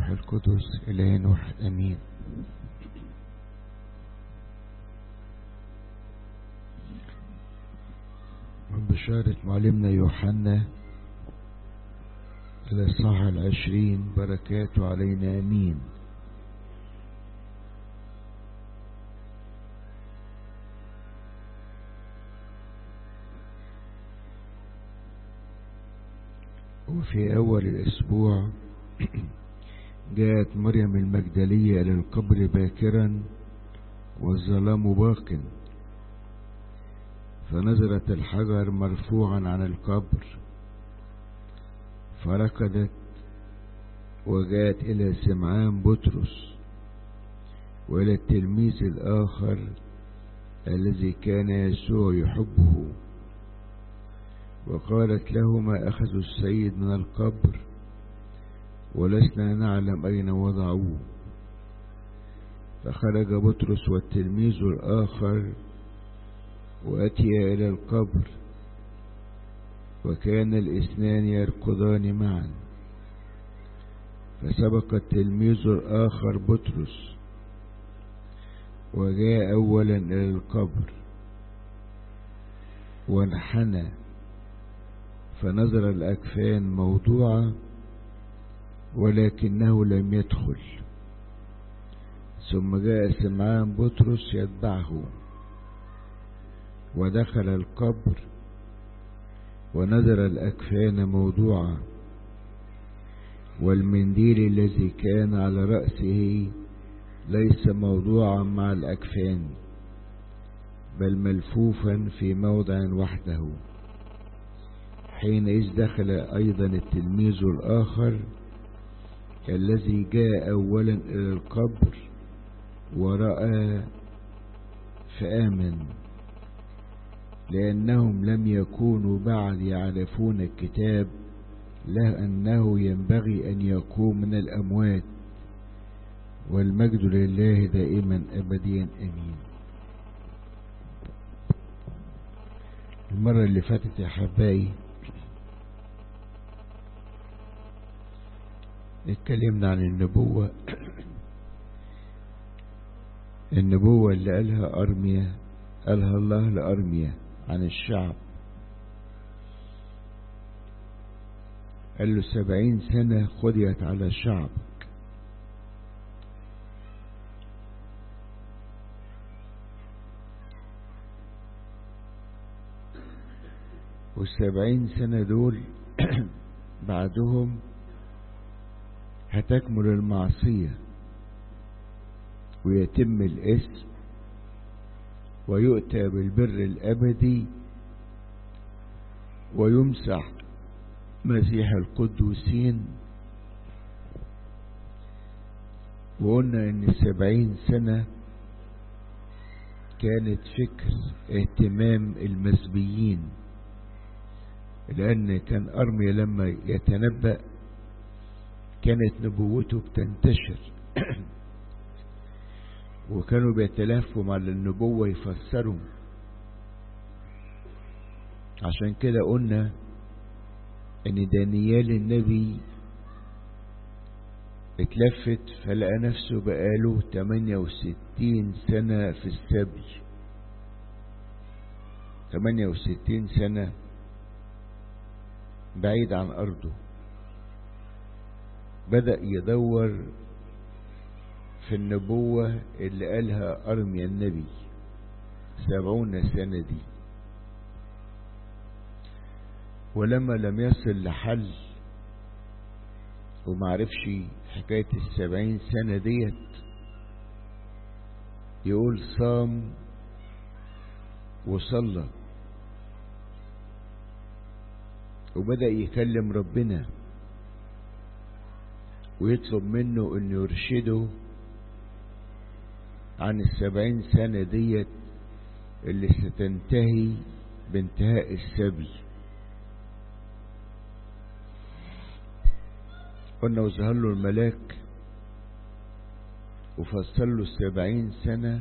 والروح القدس إله واحد أمين. من بشارة معلمنا يوحنا الإصحاح 20 بركاته علينا أمين. وفي أول الأسبوع جاءت مريم المجدلية إلى القبر باكرا والظلام باق، فنظرت الحجر مرفوعا عن القبر، فركضت وجاءت إلى سمعان بطرس وإلى التلميذ الآخر الذي كان يسوع يحبه، وقالت لهما: أخذوا السيد من القبر ولسنا نعلم أين وضعوه. فخرج بطرس والتلميذ الآخر وأتيا إلى القبر، وكان الاثنان يركضان معا. فسبق التلميذ الآخر بطرس وجاء أولا إلى القبر وانحنى، فنظر الأكفان موضوعة ولكنه لم يدخل. ثم جاء سمعان بطرس يتبعه ودخل القبر ونظر الأكفان موضوعة، والمنديل الذي كان على رأسه ليس موضوعا مع الأكفان، بل ملفوفا في موضع وحده. حينئذ دخل أيضا التلميذ الآخر الذي جاء أولا إلى القبر ورأى فآمن، لأنهم لم يكونوا بعد يعرفون الكتاب له أنه ينبغي أن يقوم من الأموات. والمجد لله دائما أبديا أمين. المرة اللي فاتت يا حبايبي اتكلمنا عن النبوة اللي قالها الله لأرميا عن الشعب. قال له 70 سنة خديت على شعبك، وال70 سنة دول بعدهم هتكمل المعصية ويتم الاسم ويؤتى بالبر الأبدي ويمسح مسيح القدوسين. وقلنا ان 70 سنة كانت فكر اهتمام المسبيين، لأن كان أرميا لما يتنبأ كانت نبوته بتنتشر وكانوا بيتلافوا على النبوة يفسروا. عشان كده قلنا ان دانيال النبي اتلفت فلقى نفسه بقاله 68 سنة في السبي، 68 سنة بعيد عن أرضه. بدأ يدور في النبوة اللي قالها أرميا النبي 70 سنة دي، ولما لم يصل لحل ومعرفش حكاية 70 سنة ديت، يقول صام وصلى وبدأ يكلم ربنا ويطلب منه انه يرشده عن 70 سنة ديت اللي ستنتهي بانتهاء السبي. قلنا وظهر له الملاك وفصل له 70 سنة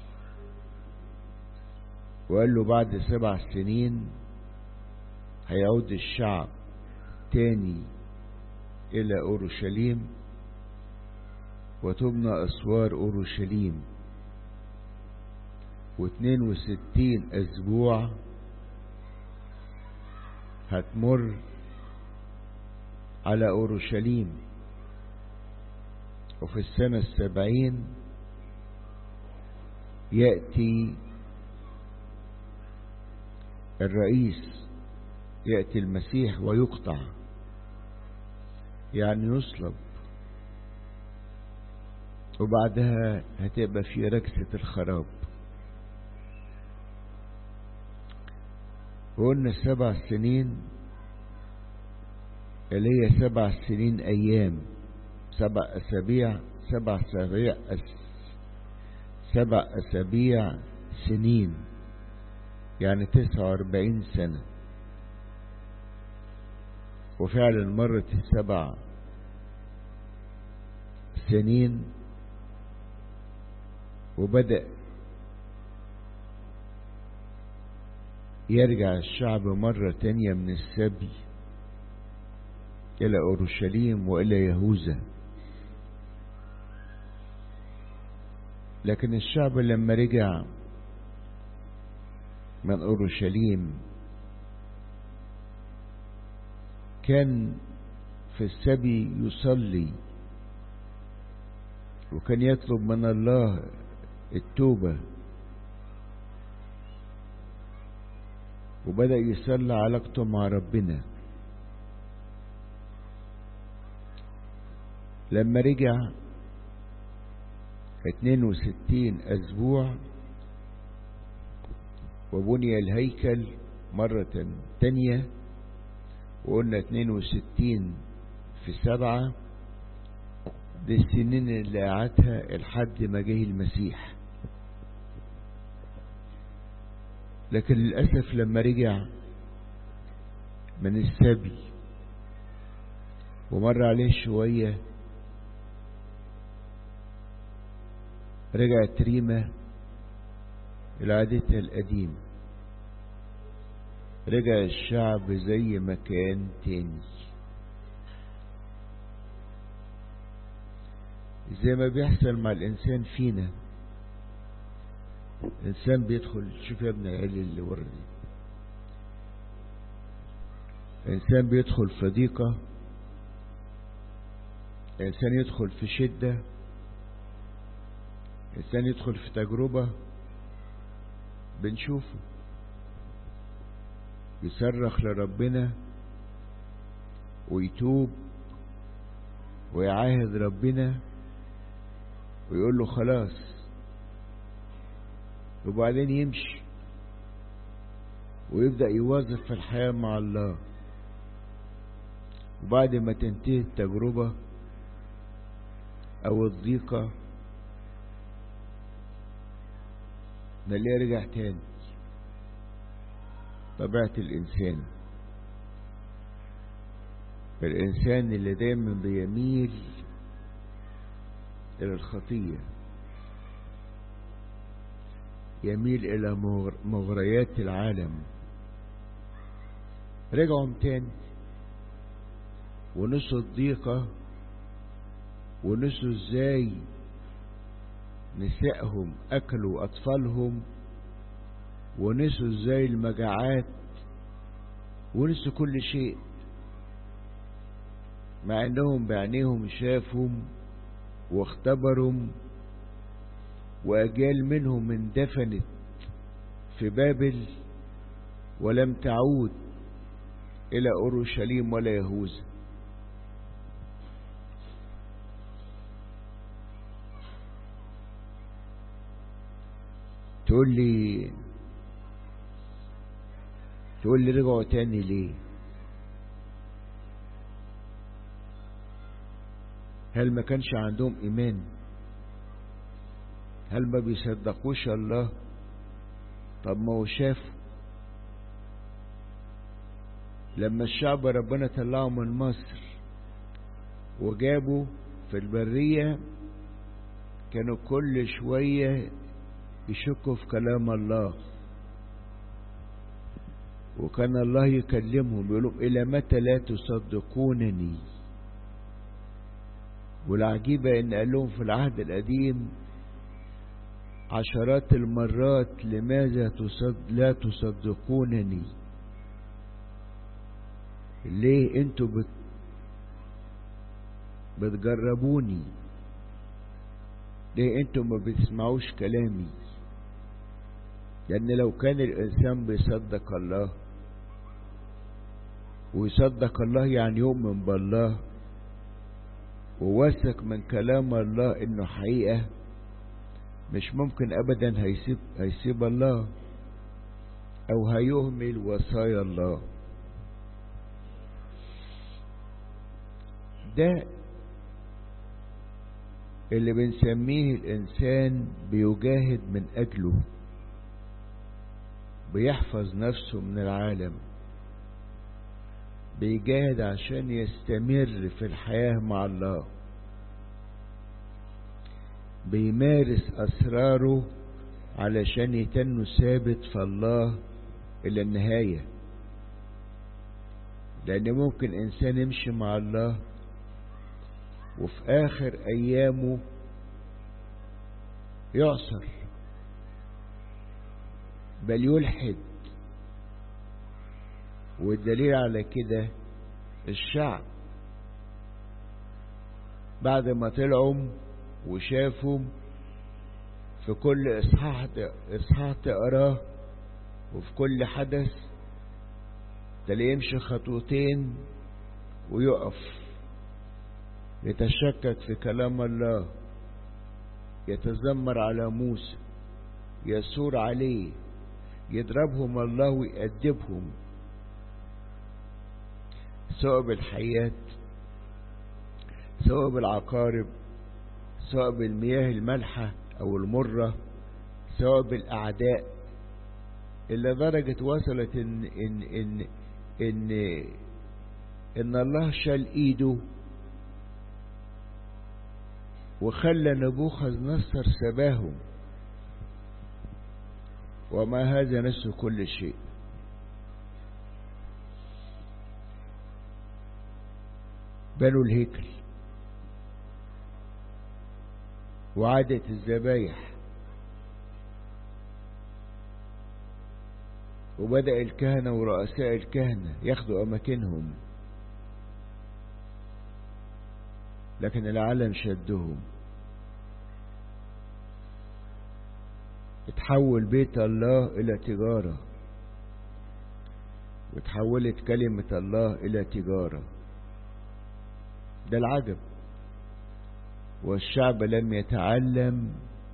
وقال له بعد 7 سنين هيعود الشعب تاني إلى أورشليم وتبنى أسوار أورشليم، 62 أسبوع هتمر على أورشليم. وفي السنة 70 يأتي الرئيس، يأتي المسيح ويقطع، يعني يصلب، وبعدها هتبقى في ركسة الخراب. وقلنا 7 سنين اللي هي 7 سنين أيام، 7 أسابيع، 7 أسابيع سنين، يعني 49 سنة. وفعلا مرت 7 سنين، وبدأ يرجع الشعب مرة تانية من السبي إلى أورشليم وإلى يهوذا. لكن الشعب لما رجع من أورشليم كان في السبي يصلي، وكان يطلب من الله التوبة، وبدأ يصلي علاقته مع ربنا. لما رجع 62 أسبوع وبني الهيكل مرة تانية، وقلنا 62 في 7 دي السنين اللي قعدها لحد ما جه المسيح. لكن للأسف لما رجع من السبي ومر عليه شوية رجعت ريمة إلى عادتها القديم، رجع الشعب زي ما كان تاني، زي ما بيحصل مع الإنسان فينا. إنسان بيدخل، شوف يا ابن العيال اللي ورا دي، إنسان بيدخل في ضيقة، إنسان يدخل في شدة، إنسان يدخل في تجربة، بنشوفه يصرخ لربنا ويتوب ويعاهد ربنا ويقول له خلاص، وبعدين يمشي ويبدأ يواظب في الحياة مع الله. وبعد ما تنتهي التجربة أو الضيقة نلاقيه رجع تاني. طبيعة الإنسان اللي دايما بيميل إلى الخطية، يميل إلى مغريات العالم. رجعوا تاني ونسوا الضيقة، ونسوا ازاي نسائهم أكلوا أطفالهم، ونسوا ازاي المجاعات، ونسوا كل شيء، مع انهم بعينيهم شافهم واختبرهم، وأجيال منهم اندفنت في بابل ولم تعود إلى أورشليم ولا يهوذا. تقول لي رجعوا تاني ليه؟ هل ما كانش عندهم إيمان؟ هل ما بيصدقوش الله؟ طب ما هو شافوا لما الشعب ربنا طلعوا من مصر وجابوا في البرية، كانوا كل شوية يشكوا في كلام الله، وكان الله يكلمهم يقولوا إلى متى لا تصدقونني؟ والعجيبة ان قال لهم في العهد القديم عشرات المرات لماذا لا تصدقونني؟ ليه انتوا بتجربوني؟ ليه انتوا ما بتسمعوش كلامي؟ لان لو كان الانسان بيصدق الله، ويصدق الله يعني يؤمن بالله وواثق من كلام الله انه حقيقة، مش ممكن ابدا هيسيب الله او هيهمل وصايا الله. ده اللي بنسميه الانسان بيجاهد من اجله، بيحفظ نفسه من العالم، بيجاهد عشان يستمر في الحياة مع الله، بيمارس أسراره علشان يتنه ثابت في الله إلى النهاية. لأن ممكن إنسان يمشي مع الله وفي آخر أيامه يعصر بل يلحد. والدليل على كده الشعب بعد ما طلعوا وشافوا في كل إصحاح تقراه وفي كل حدث تلاقيه يمشي خطوتين ويقف يتشكك في كلام الله، يتذمر على موسى، يثور عليه، يضربهم الله ويأدبهم، سواء بالحيات سواء بالعقارب سواء بالمياه المالحة أو المرة سواء بالأعداء، إلا درجة وصلت إن الله شال إيده وخلى نبوخذ نصر سباهم. وما هذا نسوا كل شيء. بنوا الهيكل وعادة الذبايح، وبدأ الكهنة ورؤساء الكهنة ياخدوا أماكنهم، لكن العالم شدهم. اتحول بيت الله إلى تجارة، وتحولت كلمة الله إلى تجارة. ده العجب. والشعب لم يتعلم،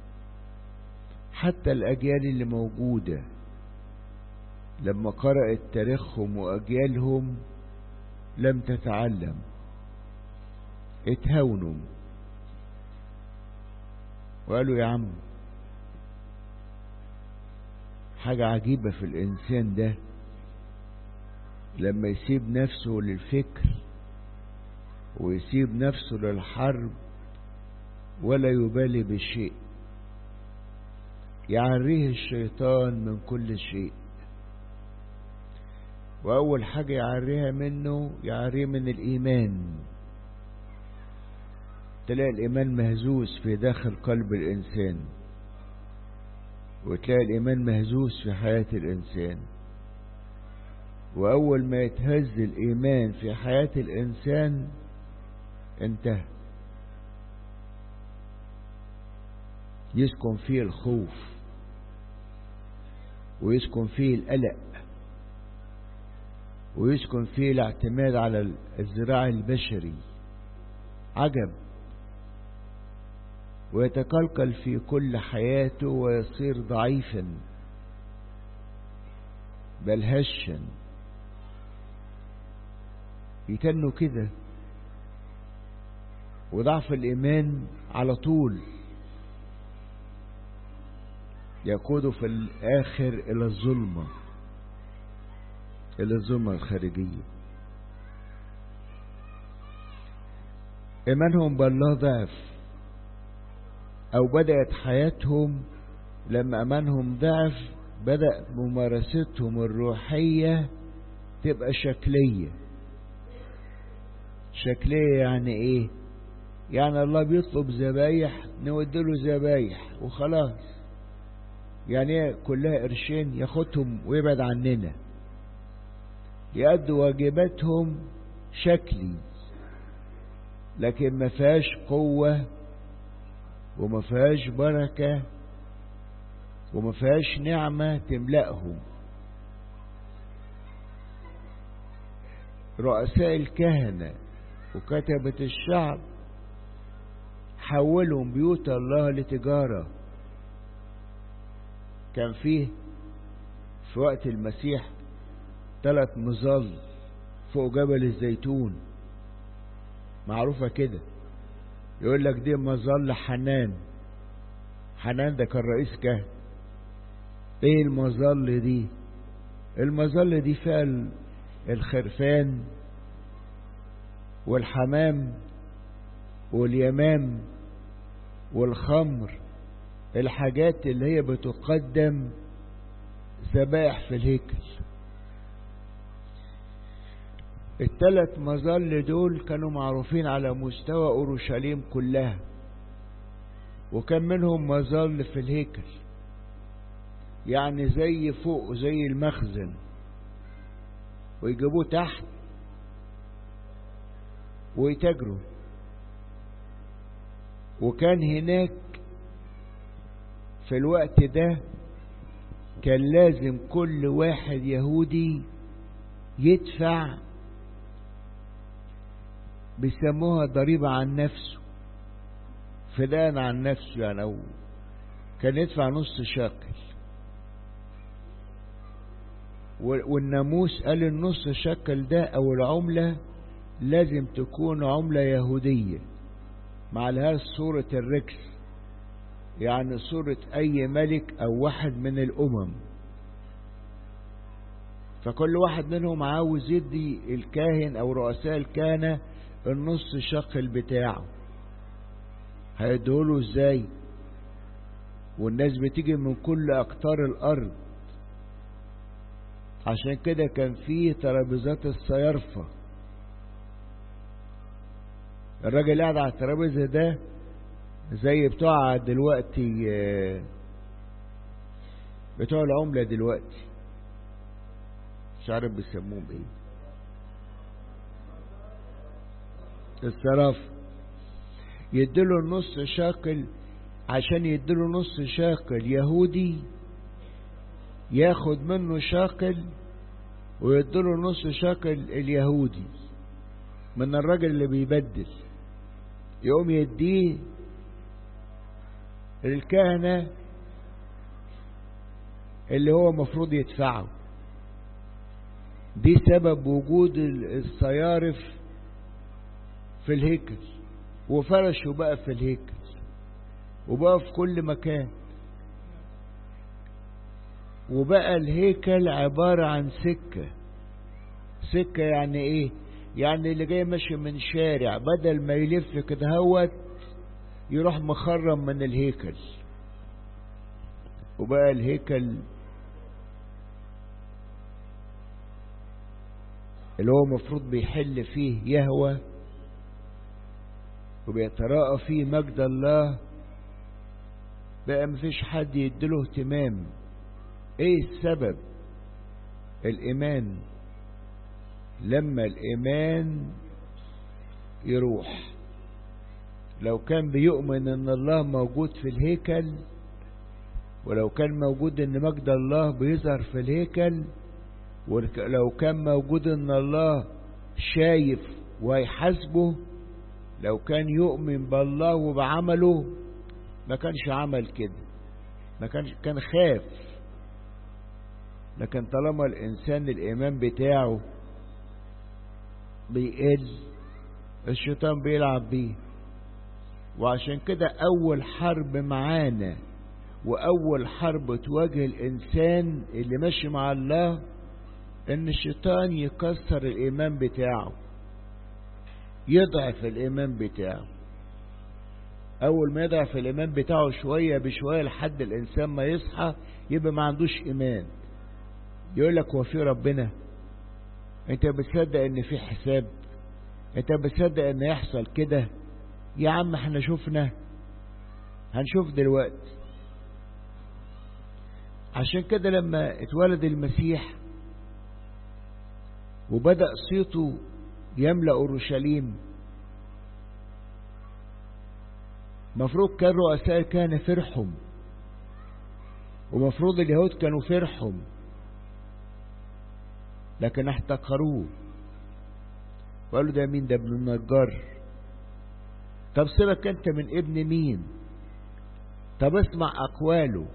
حتى الأجيال اللي موجودة لما قرأت تاريخهم وأجيالهم لم تتعلم، اتهاونوا وقالوا يا عم حاجة عجيبة في الإنسان ده لما يسيب نفسه للفكر ويسيب نفسه للحرب ولا يبالي بشيء، يعريه الشيطان من كل شيء. وأول حاجة يعريها منه يعريه من الإيمان. تلاقي الإيمان مهزوز في داخل قلب الإنسان، وتلاقي الإيمان مهزوز في حياة الإنسان. وأول ما يتهز الإيمان في حياة الإنسان انتهى، يسكن فيه الخوف ويسكن فيه القلق ويسكن فيه الاعتماد على الذراع البشري. عجب. ويتقلقل في كل حياته ويصير ضعيفا بل هشا، يتنوا كده. وضعف الإيمان على طول يقود في الآخر إلى الظلمة، إلى الظلمة الخارجية. إيمانهم بالله ضعف، أو بدأت حياتهم لما إيمانهم ضعف بدأ ممارستهم الروحية تبقى شكلية. شكلية يعني إيه؟ يعني الله بيطلب ذبايح نودله ذبايح وخلاص. يعني كلها قرشين ياخدهم ويبعد عننا، يأدوا واجباتهم شكلي، لكن ما فيهاش قوة وما فيهاش بركة وما فيهاش نعمة تملأهم. رؤساء الكهنة وكتبة الشعب حولوا بيوت الله لتجارة. كان فيه في وقت المسيح 3 مظال فوق جبل الزيتون، معروفة كده. يقول لك دي مظل حنان. حنان ده كان رئيس كهنة. ايه المظل دي؟ المظل دي فيها الخرفان والحمام واليمام والخمر، الحاجات اللي هي بتقدم ذبائح في الهيكل. ال3 مظل دول كانوا معروفين على مستوى أورشليم كلها، وكان منهم مظل في الهيكل، يعني زي فوق زي المخزن، ويجيبوه تحت ويتاجروا. وكان هناك في الوقت ده كان لازم كل واحد يهودي يدفع، بيسموها ضريبة عن نفسه، فداء عن نفسه. يعني أو كان يدفع نص شاكل، والناموس قال النص شاكل ده أو العملة لازم تكون عملة يهودية مع لها صورة الركس، يعني صورة أي ملك أو واحد من الأمم. فكل واحد منهم عاوز يدي الكاهن أو رؤساء الكهنة النص شاكل بتاعه. هيدوله ازاي؟ والناس بتيجي من كل أقطار الأرض. عشان كده كان فيه ترابيزات الصيارفة. الراجل قاعد على الترابيزة ده زي بتوع دلوقتي، بتوع العملة دلوقتي، مش عارف بيسموهم ايه، الصرافة. يديله النص شاكل، عشان يديله نص شاكل يهودي ياخد منه شاكل ويديله نص شاكل اليهودي من الراجل اللي بيبدل، يقوم يديه الكهنة اللي هو مفروض يدفعه. دي سبب وجود الصيارف في الهيكل، وفرشوا بقى في الهيكل وبقى في كل مكان. وبقى الهيكل عبارة عن سكة. سكة يعني ايه؟ يعني اللي جاي ماشي من شارع بدل ما يلف كده هوت يروح مخرم من الهيكل. وبقى الهيكل اللي هو مفروض بيحل فيه يهوه وبيتراءى فيه مجد الله، بقى مفيش حد يديله اهتمام. ايه السبب؟ الإيمان. لما الإيمان يروح، لو كان بيؤمن ان الله موجود في الهيكل، ولو كان موجود ان مجد الله بيظهر في الهيكل، ولو كان موجود ان الله شايف ويحاسبه، لو كان يؤمن بالله وبعمله ما كانش عمل كده، ما كان خاف. لكن طالما الإنسان الإيمان بتاعه بيقل، الشيطان بيلعب بيه. وعشان كده أول حرب معانا وأول حرب تواجه الإنسان اللي ماشي مع الله إن الشيطان يكسر الإيمان بتاعه، يضعف الإيمان بتاعه. أول ما يضعف الإيمان بتاعه شوية بشوية لحد الإنسان ما يصحى يبقى ما عندوش إيمان. يقول لك هو في ربنا؟ أنت بتصدق إن في حساب؟ أنت بتصدق إن يحصل كده؟ يا عم احنا شفنا، هنشوف دلوقتي. عشان كده لما اتولد المسيح وبدأ صيته يملأ أورشليم، مفروض كان رؤساء كان فرحهم، ومفروض اليهود كانوا فرحهم، لكن احتقروه وقالوا ده مين؟ ده ابن النجار. طب سيبك انت من ابن مين؟ طب اسمع اقواله،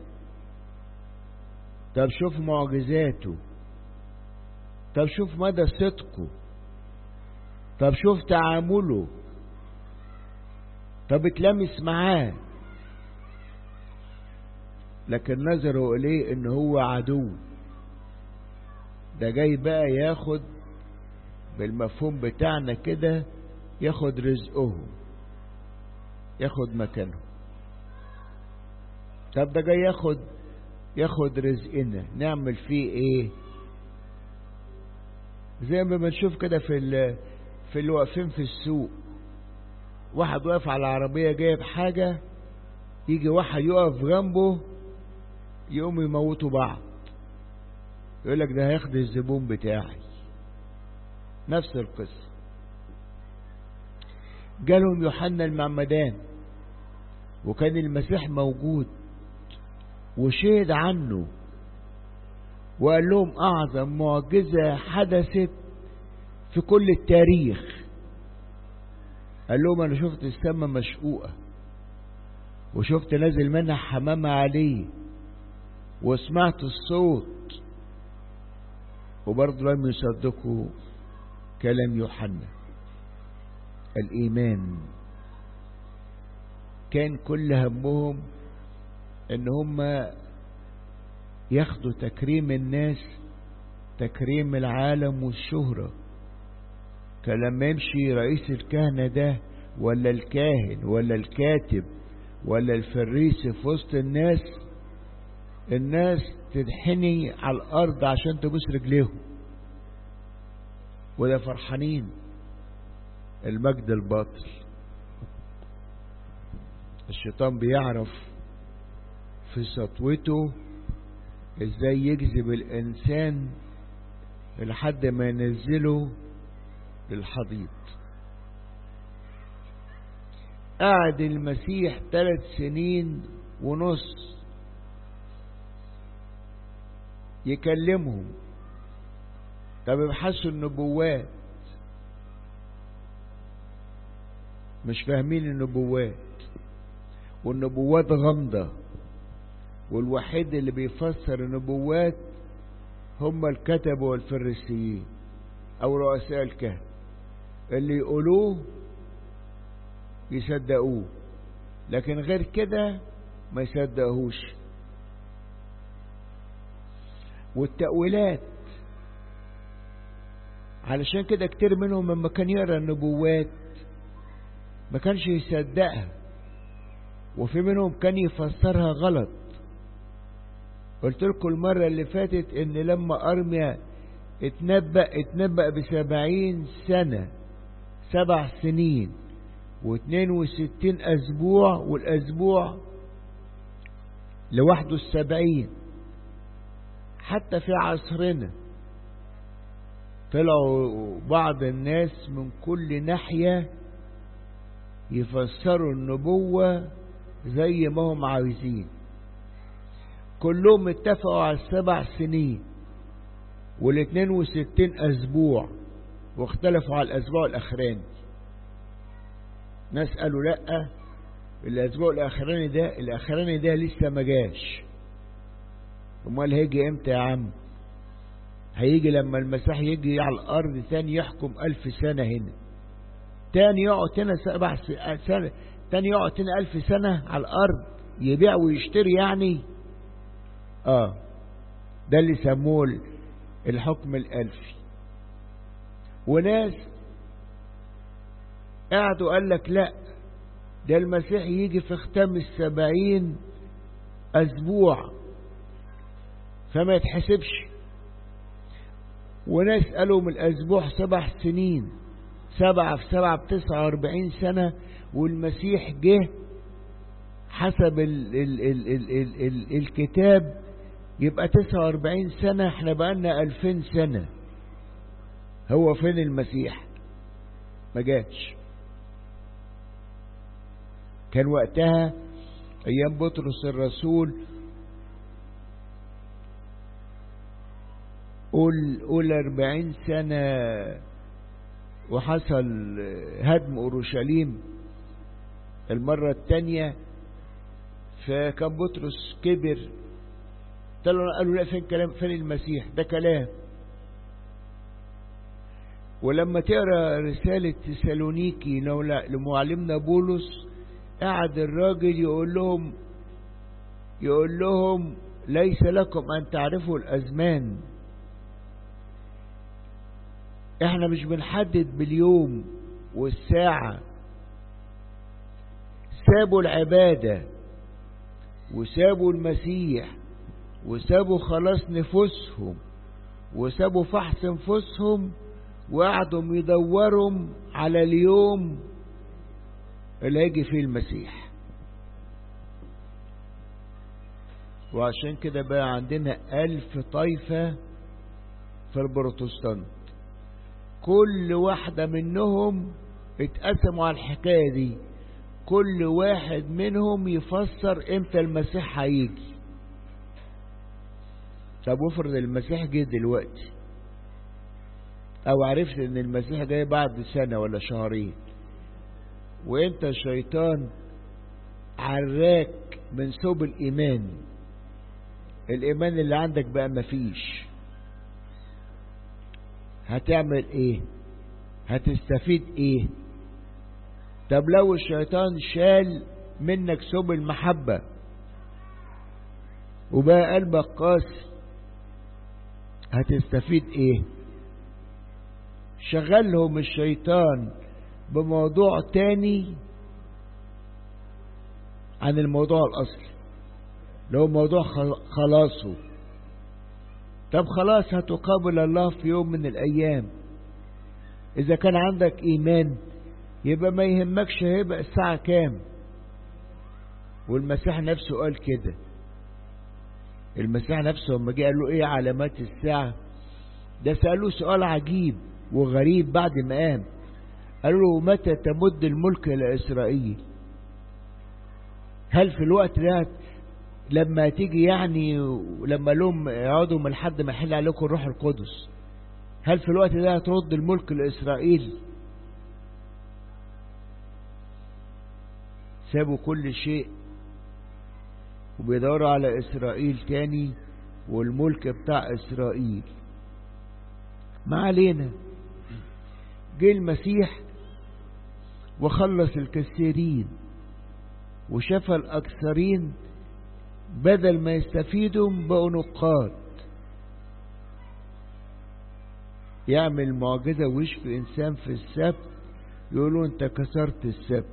طب شوف معجزاته، طب شوف مدى صدقه، طب شوف تعامله، طب اتلمس معاه. لكن نظروا اليه ان هو عدو، ده جاي بقى ياخد بالمفهوم بتاعنا كده، ياخد رزقه، ياخد مكانه. طب ده جاي ياخد رزقنا، نعمل فيه ايه؟ زي ما بنشوف كده في اللي واقفين في السوق، واحد واقف على العربية جايب حاجة، يجي واحد يقف جنبه يقوم يموتوا بعض، يقول لك ده هياخد الزبون بتاعي. نفس القصة. جالهم يوحنا المعمدان وكان المسيح موجود وشهد عنه وقال لهم أعظم معجزة حدثت في كل التاريخ. قال لهم أنا شفت السماء مشقوقة وشفت نازل منها حمامة عليه وسمعت الصوت، وبرضه لم يصدقوا كلام يوحنا. الإيمان كان كل همهم ان هم ياخدوا تكريم الناس، تكريم العالم والشهرة. كان لما يمشي رئيس الكهنة ده ولا الكاهن ولا الكاتب ولا الفريسي في وسط الناس تنحني على الأرض عشان تبوس رجليهم، وده فرحانين. المجد الباطل. الشيطان بيعرف في سطوته ازاي يجذب الانسان لحد ما ينزله للحضيض. قعد المسيح 3 سنين ونص يكلمهم. طب ابحثوا النبوات، مش فاهمين النبوات، والنبوات غامضة، والوحيد اللي بيفسر النبوات هم الكتبة والفريسيين او رؤساء الكهنة، اللي يقولوه يصدقوه، لكن غير كده ما يصدقوهوش. والتأويلات، علشان كده كتير منهم لما كان يقرأ النبوات ما كانش يصدقها، وفي منهم كان يفسرها غلط. قلت لكم المرة اللي فاتت ان لما أرميا اتنبأ ب70 سنة، 7 سنين و62 أسبوع، والأسبوع لوحده 70. حتى في عصرنا طلعوا بعض الناس من كل ناحية يفسروا النبوة زي ما هم عايزين. كلهم اتفقوا على 7 سنين وال62 أسبوع، واختلفوا على الأسبوع الأخراني. ناس قالوا لأ، الأسبوع الأخراني ده لسه ما جاش. امال هيجي امتى يا عم؟ هيجي لما المسيح يجي على الأرض تاني يحكم 1000 سنة هنا، تاني يقعد هنا 7 سنة، تاني يقعد هنا 1000 سنة على الأرض، يبيع ويشتري يعني. ده اللي سموه الحكم الألفي. وناس قعدوا قال لك لا، ده المسيح يجي في ختام 70 أسبوع فما يتحسبش. وناس قالوا من الأسبوع 7 سنين، 7 في 7 ب49 سنة، والمسيح جه حسب ال الكتاب يبقى 49 سنة، احنا بقالنا 2000 سنة. هو فين المسيح؟ ما جاتش. كان وقتها ايام بطرس الرسول قول 40 سنة وحصل هدم أورشليم المرة الثانية، فكان بطرس كبر، قالوا لا فين كلام، فين المسيح؟ ده كلام. ولما تقرأ رسالة تسالونيكي لمعلمنا بولس، قعد الراجل يقول لهم ليس لكم أن تعرفوا الأزمان، احنا مش بنحدد باليوم والساعة. سابوا العبادة وسابوا المسيح وسابوا خلاص نفوسهم وسابوا فحص نفوسهم، وقعدوا يدوروا على اليوم اللي هيجي فيه المسيح. وعشان كده بقى عندنا 1000 طائفة في البروتستانت، كل واحدة منهم اتقسموا على الحكاية دي، كل واحد منهم يفسر امتى المسيح هيجي. طب افرض المسيح جه دلوقتي، او عرفت ان المسيح جاي بعد سنة ولا شهرين، وانت الشيطان عراك من ثوب الإيمان اللي عندك بقى مفيش، هتعمل ايه؟ هتستفيد ايه؟ طب لو الشيطان شال منك ثوب المحبة وبقى قلبك قاسي، هتستفيد ايه؟ شغلهم الشيطان بموضوع تاني عن الموضوع الأصلي، لو موضوع خلاصه. طب خلاص هتقابل الله في يوم من الأيام. إذا كان عندك إيمان يبقى ما يهمكش هيبقى الساعة كام. والمسيح نفسه قال كده. المسيح نفسه لما جه قال له إيه علامات الساعة، ده سألوه سؤال عجيب وغريب بعد ما قام. قالوا له متى تمد الملك إلى إسرائيل؟ هل في الوقت ده لما تيجي يعني لما لهم يقعدوا من لحد ما يحل عليكم الروح القدس، هل في الوقت ده هترد الملك لإسرائيل؟ سابوا كل شيء وبيدوروا على إسرائيل تاني والملك بتاع إسرائيل. ما علينا. جه المسيح وخلص الكثيرين وشفى الأكثرين، بدل ما يستفيدوا بقوا نقاد. يعمل معجزة ويشفي إنسان في السبت، يقولوا أنت كسرت السبت،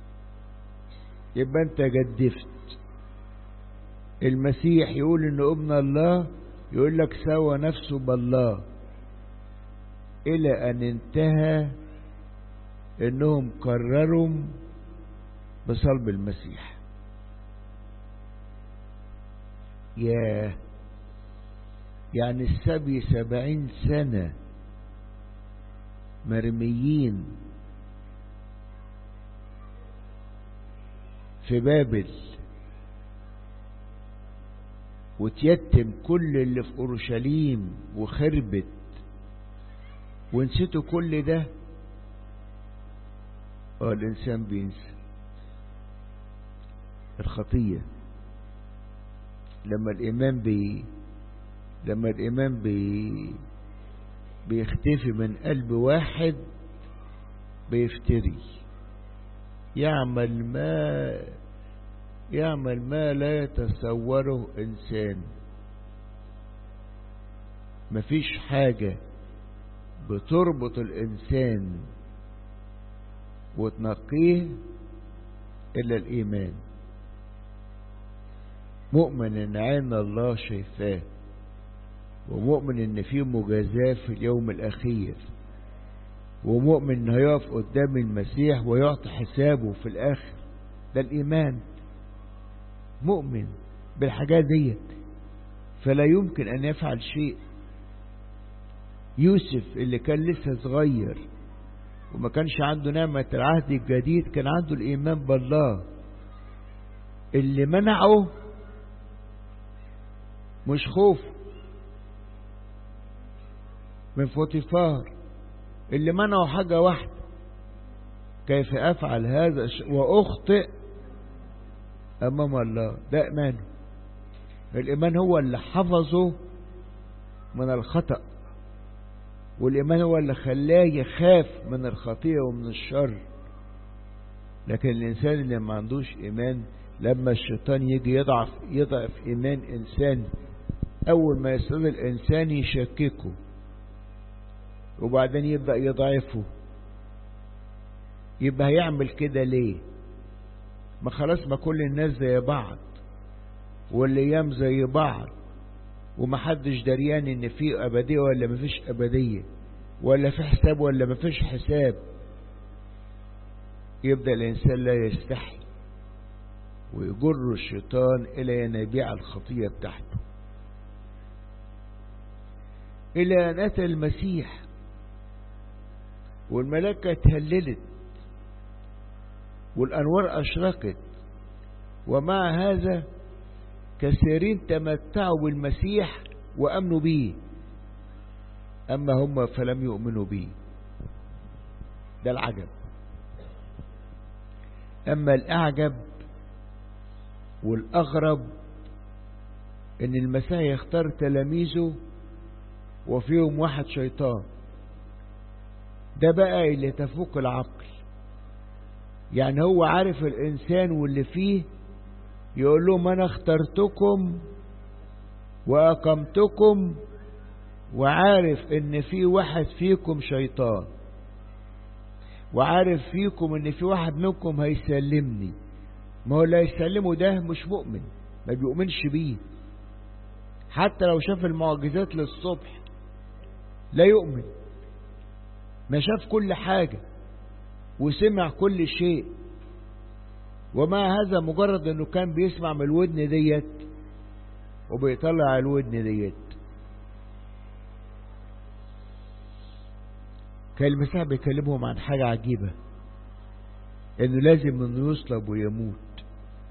يبقى أنت جدفت. المسيح يقول إنه ابن الله، يقول لك سوى نفسه بالله، إلى أن انتهى إنهم قرروا بصلب المسيح. يعني السبي 70 سنة مرميين في بابل، وتيتم كل اللي في أورشليم وخربت، ونسيتوا كل ده. الإنسان بينسى الخطية. لما الإيمان بيختفي من قلب واحد بيفتري، يعمل ما لا يتصوره إنسان. مفيش حاجة بتربط الإنسان وتنقيه إلا الإيمان. مؤمن إن عين الله ومؤمن انه هيقف قدام المسيح ويعطي حسابه في الاخر. ده الايمان، مؤمن بالحاجات ديت فلا يمكن ان يفعل شيء. يوسف اللي كان لسه صغير وما كانش عنده نعمة العهد الجديد، كان عنده الايمان بالله. اللي منعه مش خوف من فوتيفار، اللي منعه حاجة واحدة: كيف أفعل هذا وأخطئ أمام الله. ده إيمانه. الإيمان هو اللي حفظه من الخطأ، والإيمان هو اللي خلاه يخاف من الخطيئة ومن الشر. لكن الإنسان اللي ما عندوش إيمان، لما الشيطان يجي يضعف إيمان إنسان، أول ما يصل الإنسان يشككه وبعدين يبدأ يضعفه. يبقى هيعمل كده ليه؟ ما خلاص، ما كل الناس زي بعض والايام زي بعض، ومحدش دريان ان في ابدية ولا مفيش ابدية، ولا في حساب ولا مفيش حساب. يبدأ الانسان لا يستحي ويجر الشيطان الى ينابيع الخطية بتاعته، الى ان اتى المسيح والملائكة اتهللت والأنوار أشرقت، ومع هذا كثيرين تمتعوا بالمسيح وأمنوا به، أما هم فلم يؤمنوا به. ده العجب. أما الأعجب والأغرب إن المسيح يختار تلاميذه وفيهم واحد شيطان. ده بقى اللي تفوق العقل. يعني هو عارف الإنسان واللي فيه، يقول لهم أنا اخترتكم وأقمتكم، وعارف إن في واحد فيكم شيطان، وعارف فيكم إن في واحد منكم هيسلمني. ما هو لا يسلمه ده مش مؤمن، ما بيؤمنش بيه. حتى لو شاف المعجزات للصبح لا يؤمن. ما شاف كل حاجة وسمع كل شيء، ومع هذا مجرد انه كان بيسمع من الودن ديت وبيطلع الودن ديت. كان المسيح بيكلمهم عن حاجة عجيبة، انه لازم انه يصلب ويموت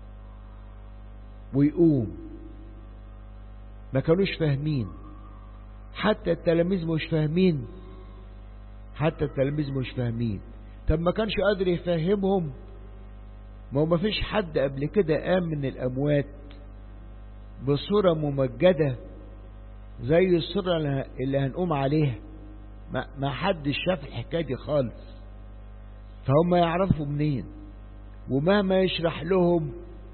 ويقوم. ما كانوش فاهمين، حتى التلاميذ مش فاهمين، حتى التلاميذ مش فاهمين. طب ما كانش قادر يفهمهم؟ ما هو ما فيش حد قبل كده قام من الأموات بصورة ممجدة زي الصورة اللي هنقوم عليها. ما حدش شاف الحكاية دي خالص، فهم يعرفوا منين؟ ومهما يشرح لهم،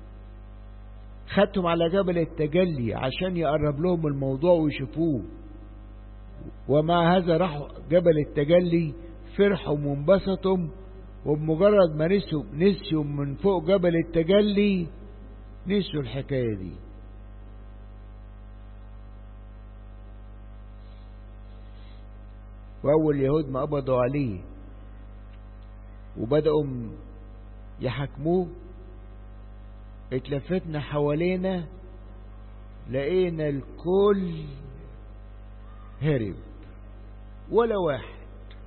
خدتهم على جبل التجلي عشان يقرب لهم الموضوع ويشوفوه، ومع هذا راحوا جبل التجلي فرحوا وانبسطوا، وبمجرد ما نسيوا من فوق جبل التجلي نسيوا الحكاية دي. وأول يهود ما قبضوا عليه وبدأوا يحاكموه، اتلفتنا حوالينا لقينا الكل هرب، ولا واحد.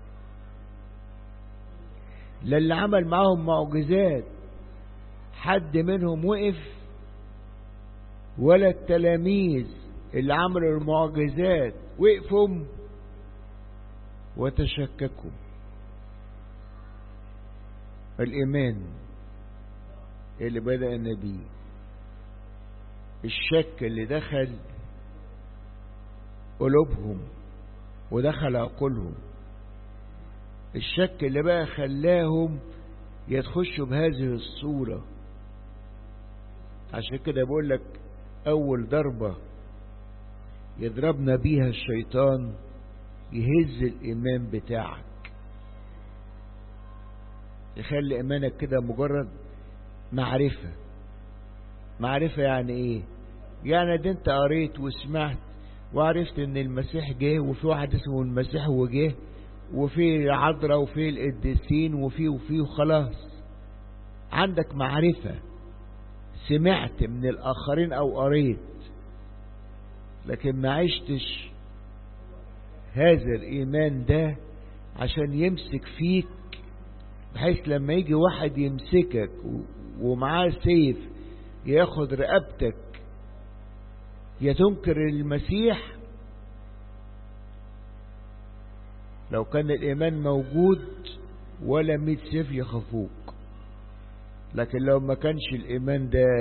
لا اللي عمل معاهم معجزات حد منهم وقف، ولا التلاميذ اللي عملوا المعجزات وقفوا وتشككوا. الإيمان اللي بدأنا بيه، الشك اللي دخل قلوبهم ودخل عقولهم، الشك اللي بقى خلاهم يتخشوا بهذه الصورة. عشان كده بقول لك أول ضربة يضربنا بيها الشيطان يهز الإيمان بتاعك، يخلي إيمانك كده مجرد معرفة. معرفة يعني إيه؟ يعني ده أنت قريت وسمعت وعرفت إن المسيح جه وفي واحد اسمه المسيح وجه وفي عذراء وفي القديسين وفي وخلاص. عندك معرفة، سمعت من الآخرين أو قريت، لكن ما عشتش هذا الإيمان ده عشان يمسك فيك، بحيث لما يجي واحد يمسكك ومعاه سيف ياخد رقبتك يا تنكر المسيح. لو كان الإيمان موجود ولا 100 سيف يخافوك، لكن لو ما كانش الإيمان ده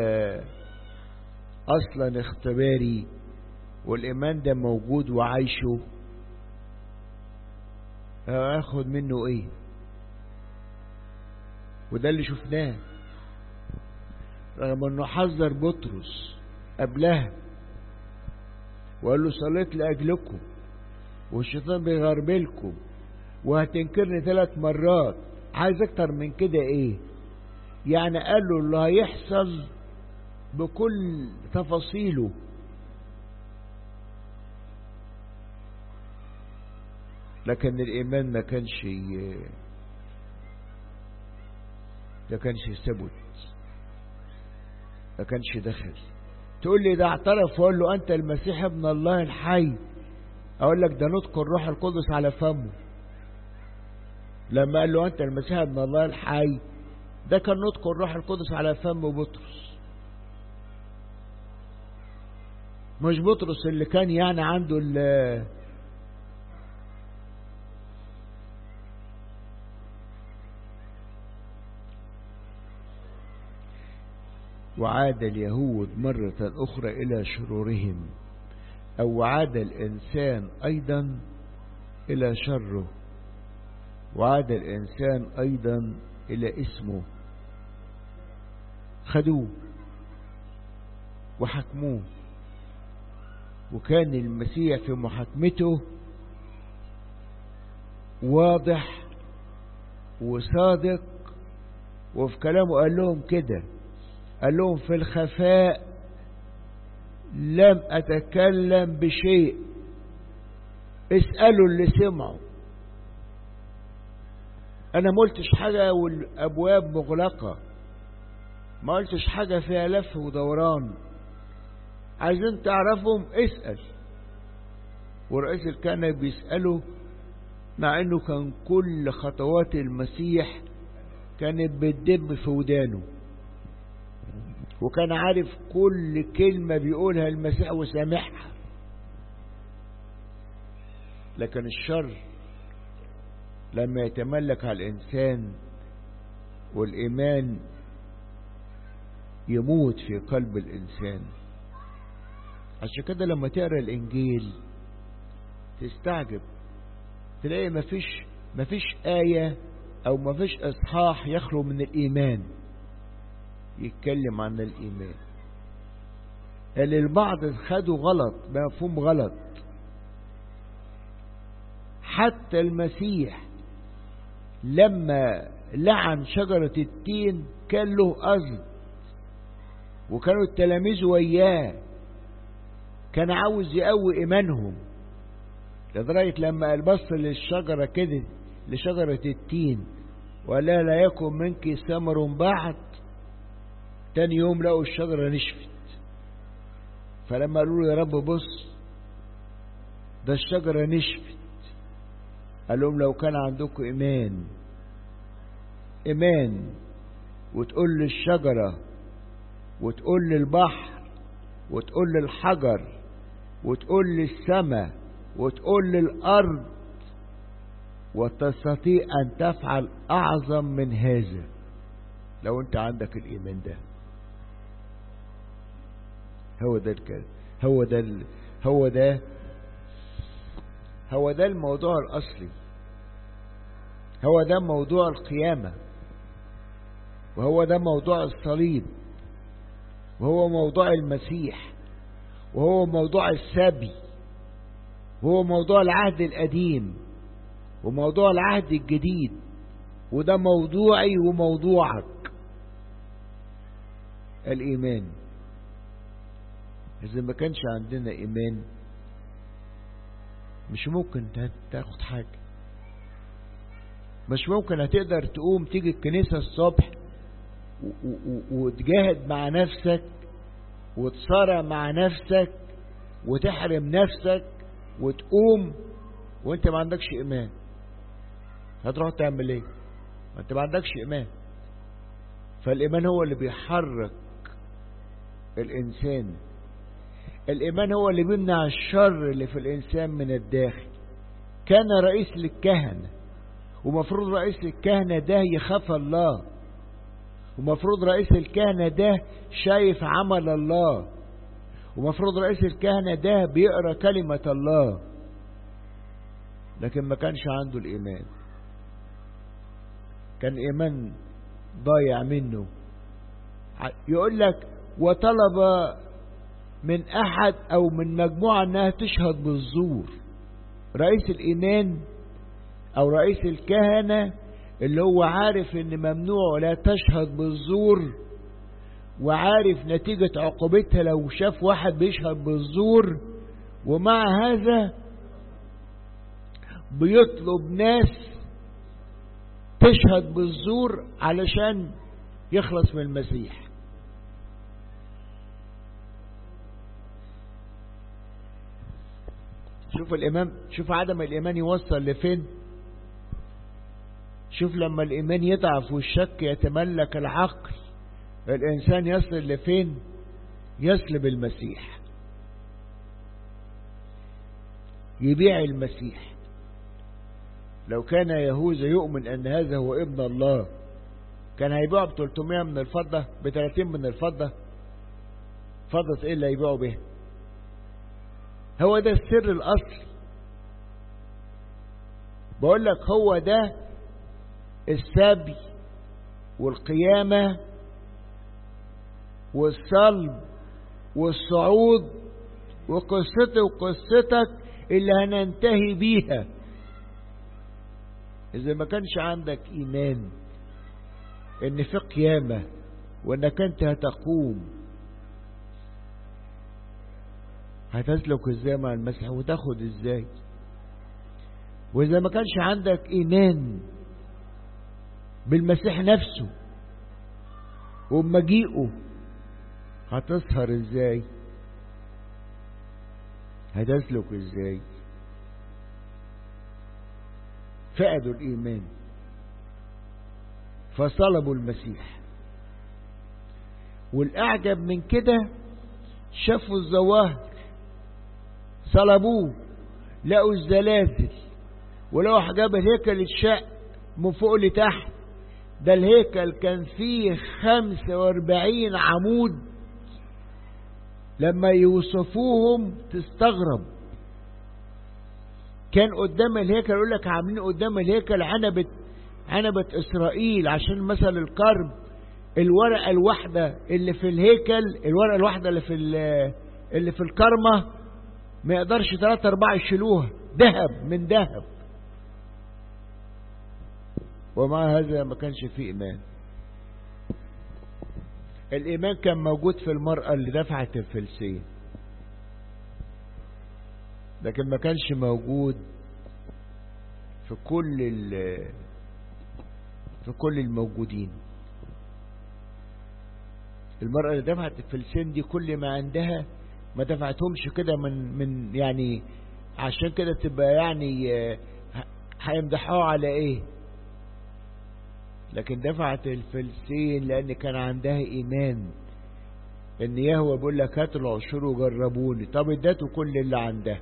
أصلا اختباري والإيمان ده موجود وعايشه، هاخد منه ايه؟ وده اللي شفناه، رغم انه حذر بطرس قبلها وقال له صليت لأجلكم والشيطان بيغربلكم وهتنكرني 3 مرات، عايز اكتر من كده ايه؟ يعني قال له اللي هيحصل بكل تفاصيله. لكن الإيمان ما كانش ثبت، ما كانش دخل. تقول لي ده اعترف وقال له أنت المسيح ابن الله الحي، أقول لك ده نطق الروح القدس على فمه. لما قال له أنت المسيح ابن الله الحي، ده كان نطق الروح القدس على فم بطرس، مش بطرس اللي كان يعني عنده وعاد اليهود مرة أخرى إلى شرورهم، أو عاد الإنسان أيضا إلى شره، وعاد الإنسان أيضا إلى اسمه. خدوه وحكموه، وكان المسيح في محاكمته واضح وصادق، وفي كلامه قال لهم كده، قال لهم في الخفاء لم أتكلم بشيء، اسألوا اللي سمعوا. أنا ما قلتش حاجة والأبواب مغلقة، ما قلتش حاجة فيها لف ودوران، عايزين تعرفهم اسأل. ورئيس الكهنة بيسأله، مع انه كان كل خطوات المسيح كانت بتدب في ودانه، وكان عارف كل كلمة بيقولها المسيح وسامعها. لكن الشر لما يتملك على الإنسان والإيمان يموت في قلب الإنسان. عشان كده لما تقرأ الإنجيل تستعجب، تلاقي مفيش آية أو مفيش إصحاح يخلو من الإيمان، يتكلم عن الإيمان. اللي البعض خدوا غلط، مفهوم غلط. حتى المسيح لما لعن شجرة التين كان له قصد، وكانوا التلاميذ وياه، كان عاوز يقوي إيمانهم، لدرجة لما البص للشجرة كده، لشجرة التين، ولا لا يكن منك ثمر بعد، تاني يوم لقوا الشجرة نشفت. فلما قالوا له يا رب بص ده الشجرة نشفت، قال لهم لو كان عندكم إيمان وتقول للشجرة وتقول للبحر وتقول للحجر وتقول للسماء وتقول للأرض، وتستطيع أن تفعل أعظم من هذا لو أنت عندك الإيمان ده. هو ده الموضوع الأصلي، هو ده موضوع القيامة، وهو ده موضوع الصليب، وهو موضوع المسيح، وهو موضوع السبي، وهو موضوع العهد القديم وموضوع العهد الجديد. وده موضوعي وموضوعك، الإيمان. إذا ما كانش عندنا إيمان مش ممكن تاخد حاجة. مش ممكن هتقدر تقوم تيجي الكنيسة الصبح وتجاهد مع نفسك وتصارع مع نفسك وتحرم نفسك وتقوم وانت ما عندكش ايمان. هتروح تعمل ايه؟ انت ما عندكش ايمان. فالايمان هو اللي بيحرك الانسان. الايمان هو اللي بيمنع الشر اللي في الانسان من الداخل. كان رئيس للكهنة، ومفروض رئيس الكهنة ده يخاف الله، ومفروض رئيس الكهنة ده شايف عمل الله، ومفروض رئيس الكهنة ده بيقرأ كلمة الله، لكن ما كانش عنده الإيمان. كان إيمان ضايع منه. يقول لك وطلب من أحد أو من مجموعة أنها تشهد بالزور. رئيس الإيمان أو رئيس الكهنة اللي هو عارف أن ممنوع لا تشهد بالزور، وعارف نتيجة عقوبتها لو شاف واحد بيشهد بالزور، ومع هذا بيطلب ناس تشهد بالزور علشان يخلص من المسيح. شوف الإيمان، شوف عدم الإيمان يوصل لفين. شوف لما الإيمان يضعف والشك يتملك العقل، الإنسان يصل لفين؟ يصل بالمسيح، يبيع المسيح. لو كان يهوذا يؤمن أن هذا هو ابن الله كان هيبيعه ب300 من الفضة، ب30 من الفضة. فضة إيه اللي هيبيعه به؟ هو ده السر الأصلي. بقول لك هو ده السبي والقيامة والصلب والصعود وقصتي وقصتك اللي هننتهي بيها. إذا ما كانش عندك إيمان إن في قيامة وإنك أنت هتقوم، هتسلك إزاي مع المسيح وتاخد إزاي؟ وإذا ما كانش عندك إيمان بالمسيح نفسه وبمجيئه، هتسهر إزاي؟ هتسلك إزاي؟ فقدوا الإيمان فصلبوا المسيح. والأعجب من كده شافوا الظواهر، صلبوه، لقوا الزلازل، ولقوا حجاب الهيكل اتشق من فوق لتحت. ده الهيكل كان فيه 45 عمود، لما يوصفوهم تستغرب. كان قدام الهيكل، يقول لك عاملين قدام الهيكل عنبة إسرائيل عشان مثل الكرم. الورقة الواحدة اللي في الهيكل، الورقة الواحدة اللي في الكرمة ما يقدرش 3-4 يشيلوها، ذهب من ذهب. ومع هذا ما كانش فيه إيمان. الإيمان كان موجود في المرأة اللي دفعت الفلسين، لكن ما كانش موجود في كل الموجودين. المرأة اللي دفعت الفلسين دي كل ما عندها ما دفعتهمش كده من يعني عشان كده تبقى يعني هيمدحوها على ايه، لكن دفعت الفلسين لان كان عندها ايمان ان يهوه بيقول لك هاتوا العشور وجربوني. طب ادته كل اللي عندها،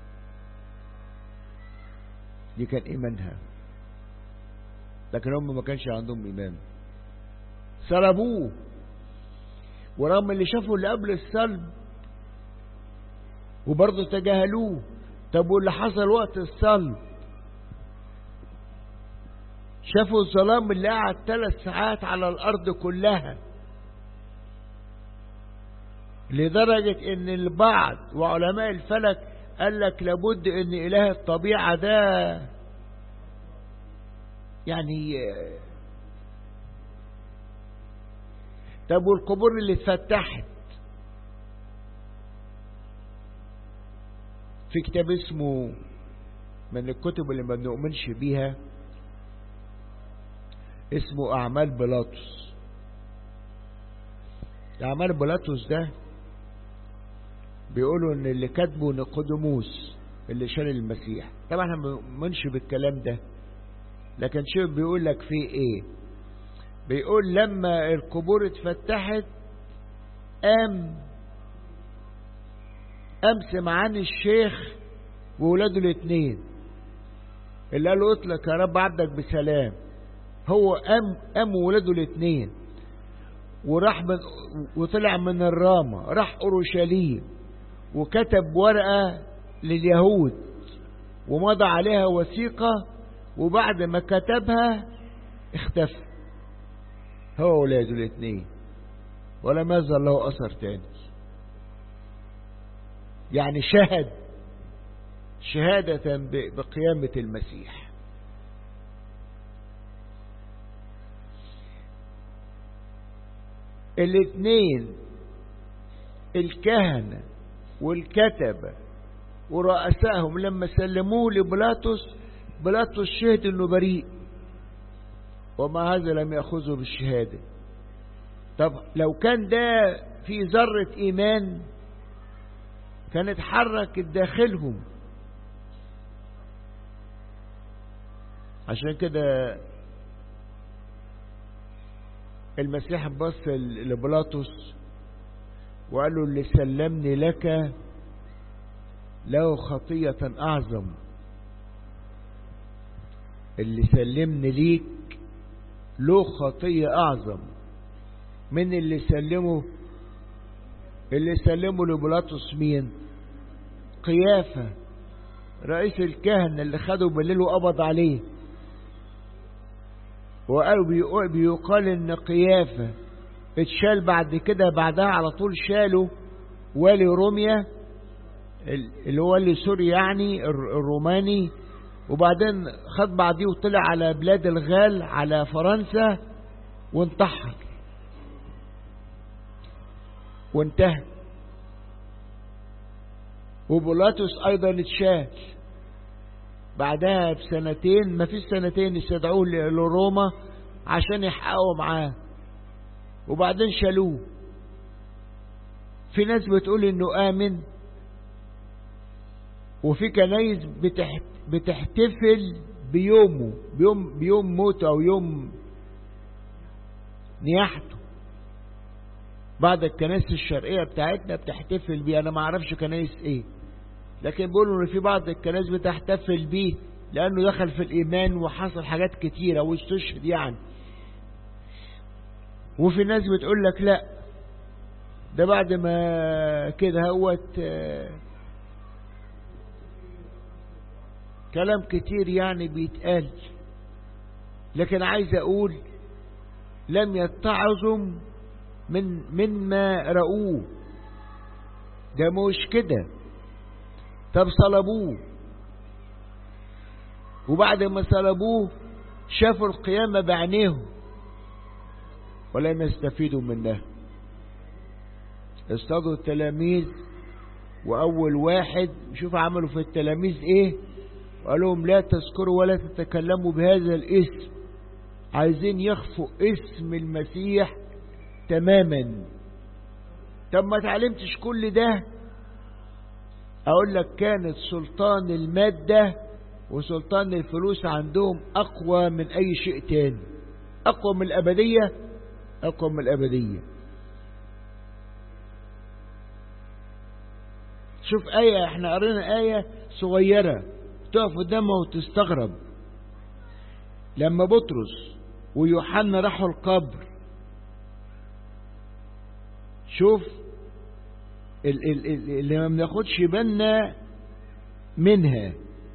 دي كان ايمانها. لكن هم ما كانش عندهم ايمان، صلبوه. ورغم اللي شافوا اللي قبل الصلب وبرضه تجاهلوه. طب واللي حصل وقت الصلب؟ شافوا الظلام اللي قعد 3 ساعات على الأرض كلها، لدرجة ان البعض وعلماء الفلك قال لك لابد ان إله الطبيعة ده يعني. طب والقبور اللي اتفتحت؟ في كتاب اسمه من الكتب اللي ما بنؤمنش بيها، اسمه أعمال بيلاطس. أعمال بيلاطس ده بيقولوا ان اللي كاتبه نيقوديموس اللي شال المسيح. طبعا احنا ما بنؤمنش بالكلام ده، لكن شوف بيقول لك فيه ايه. بيقول لما القبور اتفتحت قام سمعان الشيخ وولاده الاثنين اللي قالوا اطلق يا رب عبدك بسلام. هو قام وولاده الاثنين وراح وطلع من الرامة راح أورشليم وكتب ورقة لليهود ومضى عليها وثيقة، وبعد ما كتبها اختفى هو وولاده الاثنين ولم يظهر له أثر تاني. يعني شهد شهادة بقيامة المسيح. الاثنين الكهنة والكتبة ورؤسائهم لما سلموه لبيلاطس، بيلاطس شهد انه بريء، وما هذا لم يأخذه بالشهادة. طب لو كان ده في ذرة إيمان كان اتحرك داخلهم. عشان كده المسيح بص لبيلاطس وقال له اللي سلمني لك له خطية أعظم. اللي سلمني ليك له خطية أعظم من اللي سلمه لبيلاطس. مين؟ قيافة رئيس الكهنة اللي خده بالليل وقبض عليه. وقالوا بيقال ان قيافة اتشال بعد كده، بعدها على طول شالوا والي روميا اللي هو والي سوريا يعني الروماني، وبعدين خد بعديه وطلع على بلاد الغال على فرنسا وانتحر وانتهى. وبيلاطس ايضا اتشال بعدها بسنتين، ما فيش سنتين، استدعوه لروما عشان يحققوا معاه وبعدين شالوه. في ناس بتقول انه آمن، وفي كنايس بتحتفل بيومه، بيوم موته او يوم نياحته. بعض الكنائس الشرقية بتاعتنا بتحتفل بيه، انا ما اعرفش كنايس ايه، لكن بيقولوا ان في بعض الكنائس بتحتفل بيه لانه دخل في الايمان وحصل حاجات كتيرة واستشهد يعني. وفي ناس بتقول لك لا، ده بعد ما كده هوت كلام كتير يعني بيتقال. لكن عايز اقول لم يتعظم مما رأوه. ده مش كده. طب صلبوه، وبعد ما صلبوه شافوا القيامة بعينيهم ولم يستفيدوا منها. اصطادوا التلاميذ، واول واحد شوف عملوا في التلاميذ ايه، وقال لهم لا تذكروا ولا تتكلموا بهذا الاسم. عايزين يخفوا اسم المسيح تماما. طب ما تعلمتش كل ده؟ اقول لك كانت سلطان المادة وسلطان الفلوس عندهم اقوى من اي شيء تاني، اقوى من الابدية، اقوى من الابدية. شوف آية، احنا قرينا آية صغيرة تقف قدامها وتستغرب. لما بطرس ويوحنا راحوا القبر، شوف اللي ما بناخدش بالنا منها.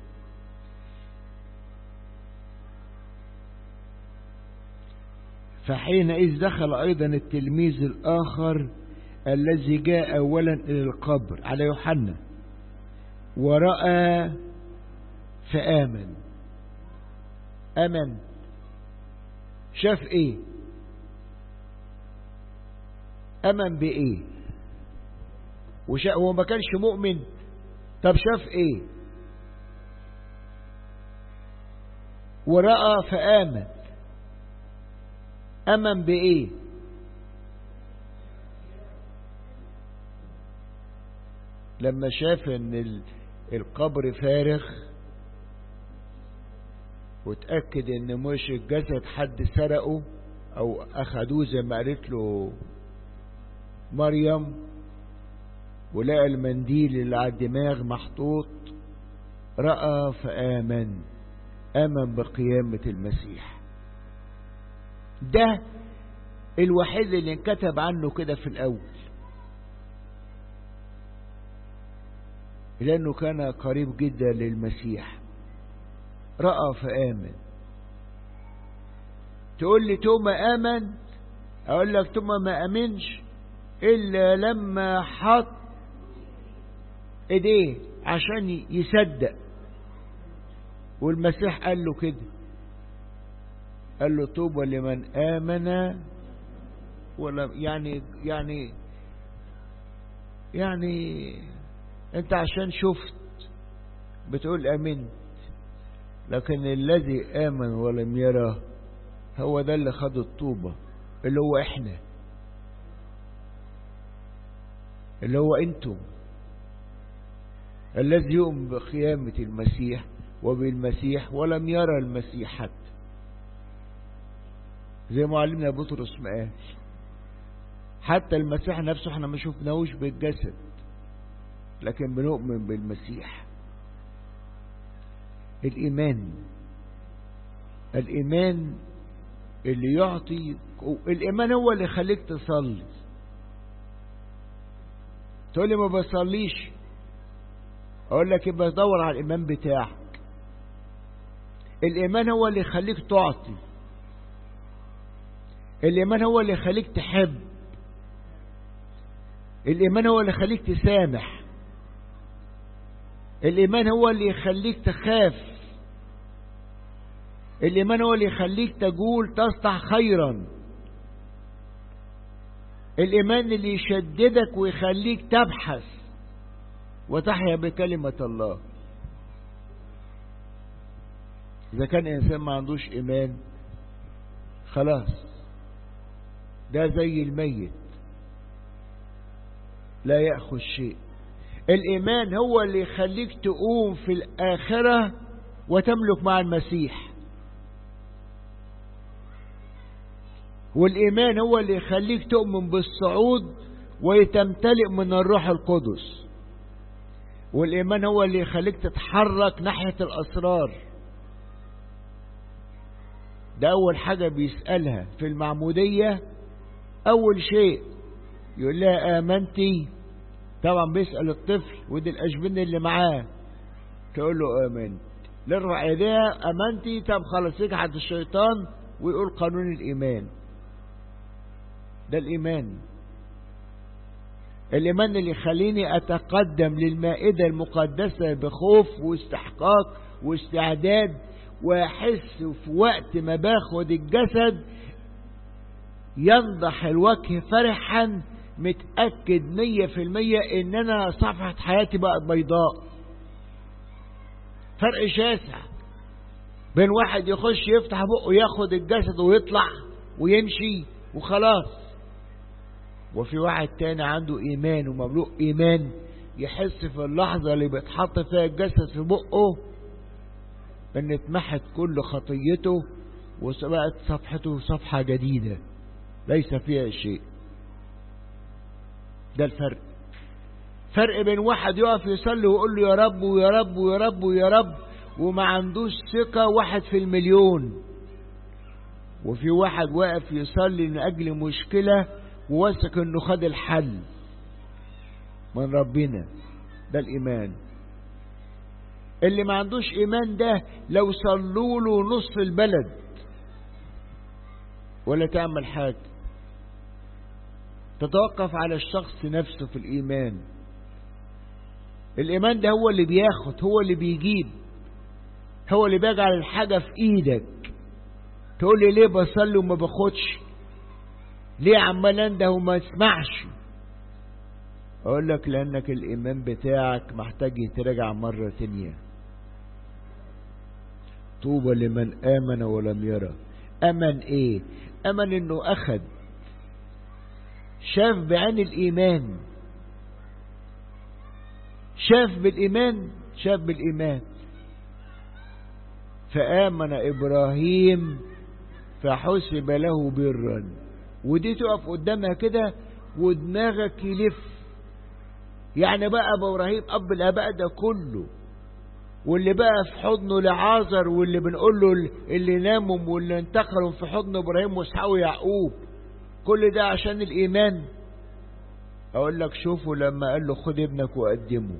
فحينئذ دخل أيضا التلميذ الآخر الذي جاء أولا إلى القبر على يوحنا ورأى فآمن. آمن. شاف إيه؟ آمن بإيه؟ هو ما كانش مؤمن. طب شاف إيه؟ ورأى فآمن. امن بايه؟ لما شاف ان القبر فارغ وتأكد ان مش الجسد حد سرقه او اخدوه زي ما قالت له مريم، ولقى المنديل اللي على الدماغ محطوط، رأى فآمن. آمن بقيامة المسيح. ده الوحيد اللي انكتب عنه كده في الأول، لأنه كان قريب جدا للمسيح. رأى فآمن. تقول لي توما آمن؟ أقول لك توما ما آمنش إلا لما حط إيديه عشان يصدق. والمسيح قال له كده، قال له طوبى لمن آمن ولا يعني انت عشان شفت بتقول آمنت، لكن الذي آمن ولم يرى هو ده اللي خد الطوبة، اللي هو احنا، اللي هو انتم. الذي يؤمن بقيامة المسيح وبالمسيح ولم يرى المسيح حتى، زي ما علمنا بطرس ما قال، حتى المسيح نفسه احنا ما شفناهوش بالجسد، لكن بنؤمن بالمسيح. الإيمان اللي يعطي. الإيمان هو اللي يخليك تصلي. تقول لي ما بصليش، أقول لك يبقى دور على الإيمان بتاعك. الإيمان هو اللي يخليك تعطي. الإيمان هو اللي يخليك تحب. الإيمان هو اللي يخليك تسامح. الإيمان هو اللي يخليك تخاف. الإيمان هو اللي يخليك تقول تصنع خيرا. الإيمان اللي يشددك ويخليك تبحث وتحيا بكلمة الله. إذا كان إنسان ما عندوش إيمان خلاص ده زي الميت لا يأخذ شيء. الإيمان هو اللي يخليك تقوم في الآخرة وتملك مع المسيح. والإيمان هو اللي يخليك تؤمن بالصعود وتمتلئ من الروح القدس. والإيمان هو اللي يخليك تتحرك ناحية الأسرار. ده أول حاجة بيسألها في المعمودية. أول شيء يقول لها آمنتي؟ طبعا بيسأل الطفل ودي الأجبن اللي معاه، تقول له آمنت. لرفع ايديها آمنتي؟ طب خلاص يجحد الشيطان ويقول قانون الإيمان. ده الإيمان. الإيمان اللي يخليني أتقدم للمائدة المقدسة بخوف واستحقاق واستعداد، وأحس في وقت ما باخد الجسد ينضح الوجه فرحا، متأكد 100% إن أنا صفحة حياتي بقت بيضاء. فرق شاسع بين واحد يخش يفتح بقه ياخد الجسد ويطلع ويمشي وخلاص، وفي واحد تاني عنده إيمان ومملوء إيمان، يحس في اللحظة اللي بيتحط فيها الجسد في بقه ان اتمحت كل خطيته وبقت صفحته صفحة جديدة ليس فيها شيء. ده الفرق. فرق بين واحد يقف يصلي ويقول له يا رب ويا رب ويا رب ويا رب وما عندوش ثقة 1 في المليون، وفي واحد واقف يصلي من أجل مشكلة وواثق انه خد الحل من ربنا. ده الإيمان. اللي ما عندوش إيمان ده لو صلوا له نصف البلد ولا تعمل حاجة. تتوقف على الشخص نفسه في الإيمان. الإيمان ده هو اللي بياخد، هو اللي بيجيب، هو اللي بيجعل الحاجة في إيدك. تقول لي ليه بصلي وما باخدش؟ ليه عمال انده وما اسمعش؟ اقول لك لانك الايمان بتاعك محتاج يتراجع مرة تانية. طوبى لمن آمن ولم يرى. أمن إيه؟ أمن إنه أخذ، شاف بعين الإيمان، شاف بالإيمان فآمن إبراهيم فحسب له برا. ودي تقف قدامها كده ودماغك يلف. يعني بقى إبراهيم أب الآباء ده كله، واللي بقى في حضنه لعازر، واللي بنقول له اللي ناموا واللي انتقلوا في حضن إبراهيم وإسحاق ويعقوب، كل ده عشان الإيمان. أقول لك شوفوا لما قال له خد ابنك وقدمه،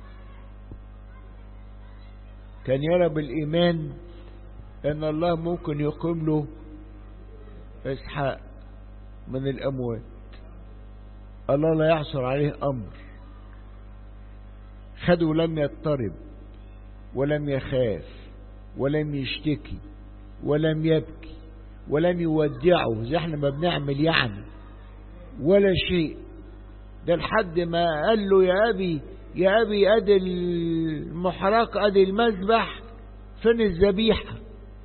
كان يرى بالإيمان إن الله ممكن يقيم له إسحاق من الأموات. الله لا يعصر عليه أمر. خده ولم يضطرب ولم يخاف ولم يشتكي ولم يبكي ولم يودعه زي احنا ما بنعمل يعني ولا شيء. ده لحد ما قال له يا أبي أدي المحرق أدي المذبح، فين الذبيحة؟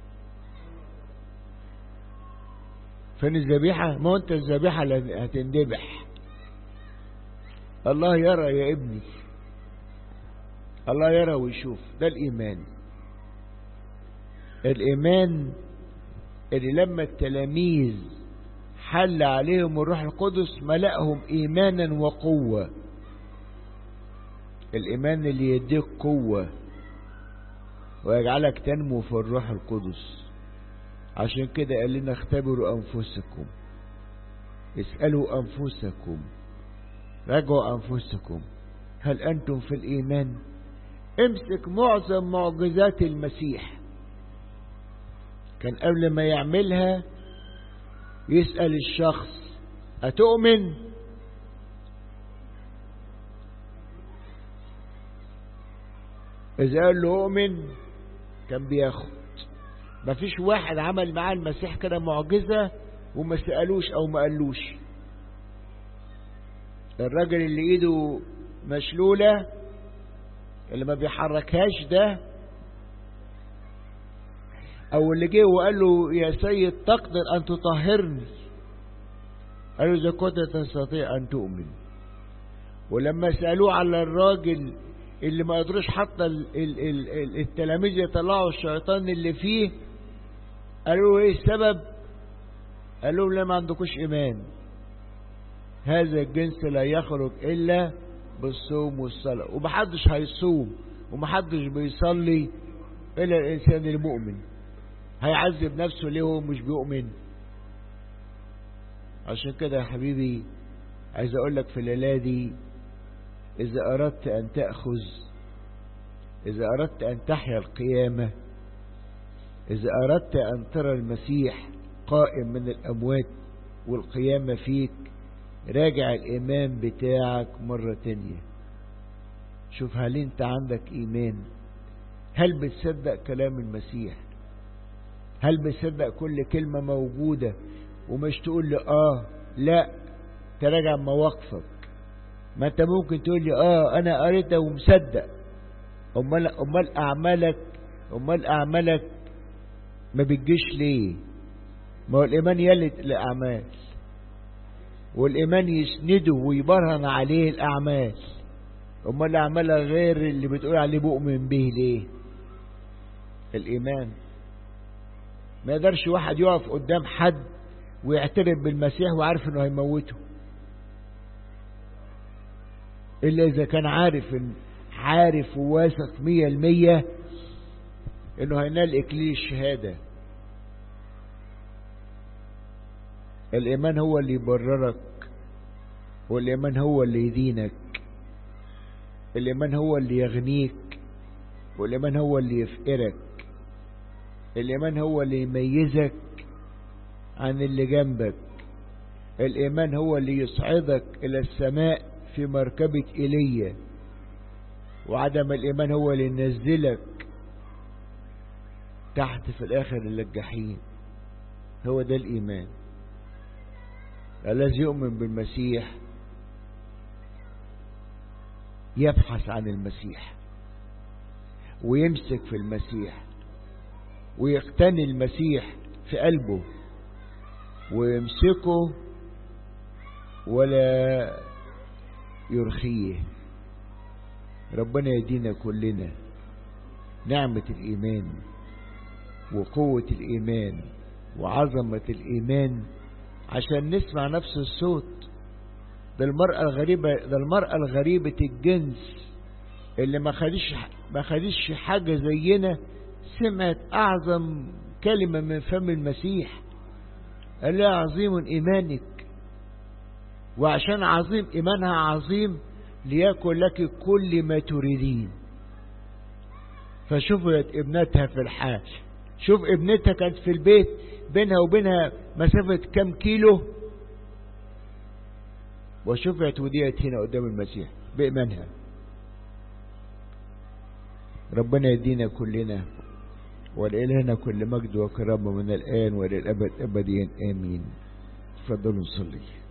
فين الذبيحة؟ ما أنت الذبيحة اللي هتندبح. الله يرى يا ابني، الله يرى ويشوف. ده الإيمان. الإيمان اللي لما التلاميذ حل عليهم الروح القدس ملأهم إيمانا وقوة. الإيمان اللي يديك قوة ويجعلك تنمو في الروح القدس. عشان كده قال لنا اختبروا أنفسكم، اسألوا أنفسكم، راجعوا أنفسكم، هل أنتم في الإيمان؟ امسك معظم معجزات المسيح، كان قبل ما يعملها يسأل الشخص أتؤمن؟ إذا قال له أؤمن كان بياخد. مفيش واحد عمل معاه المسيح كده معجزة وما سألوش أو ما قالوش. الراجل اللي إيده مشلولة اللي ما بيحركهاش ده، أو اللي جه وقال له يا سيد تقدر أن تطهرني، قال له إذا كنت تستطيع أن تؤمن. ولما سألوه على الراجل اللي ما قدروش حتى التلاميذ يطلعوا الشيطان اللي فيه، قالوا له ايه السبب؟ قالوا لا ما عندكوش ايمان. هذا الجنس لا يخرج الا بالصوم والصلاة، ومحدش هيصوم ومحدش بيصلي الا الانسان المؤمن. هيعذب نفسه ليه هو مش بيؤمن؟ عشان كده يا حبيبي عايز اقول لك في الليلة دي، إذا أردت أن تأخذ، إذا أردت أن تحيا القيامة، إذا أردت أن ترى المسيح قائم من الأموات والقيامة فيك، راجع الإيمان بتاعك مرة تانية. شوف هل أنت عندك إيمان؟ هل بتصدق كلام المسيح؟ هل بتصدق كل كلمة موجودة ومش تقول لي لا، تراجع مواقفك. ما انت ممكن تقول لي انا قريتها ومصدق، امال اعمالك ما بتجيش ليه؟ ما هو الايمان يلد الاعمال، والايمان يسنده ويبرهن عليه الاعمال. امال اعمالها غير اللي بتقول عليه بؤمن به ليه؟ الايمان. ما يقدرش واحد يقف قدام حد ويعترف بالمسيح وعارف انه هيموته، إلا إذا كان عارف وواثق 100% إنه هينال إكليل الشهادة. الإيمان هو اللي يبررك، والإيمان هو اللي يدينك، الإيمان هو اللي يغنيك، والإيمان هو اللي يفقرك، الإيمان هو اللي يميزك عن اللي جنبك، الإيمان هو اللي يصعدك إلى السماء في مركبة إيليا، وعدم الإيمان هو اللي ينزلك تحت في الآخر إلى الجحيم. هو ده الإيمان. الذي يؤمن بالمسيح يبحث عن المسيح ويمسك في المسيح ويقتني المسيح في قلبه ويمسكه ولا يرخيه. ربنا يدينا كلنا نعمة الإيمان وقوة الإيمان وعظمة الإيمان عشان نسمع نفس الصوت. ده المرأة الغريبة الجنس اللي ما خدش حاجة زينا سمعت أعظم كلمة من فم المسيح، قال لها عظيم إيمانك، وعشان عظيم إيمانها عظيم ليكن لك كل ما تريدين. فشوفوا ابنتها في الحال، شوف ابنتها كانت في البيت بينها وبينها مسافة كم كيلو، وشفعت وديت هنا قدام المسيح بإيمانها. ربنا يدينا كلنا ولإلهنا كل مجد وكرامة من الآن وللأبد أبديا آمين. تفضلوا نصلي.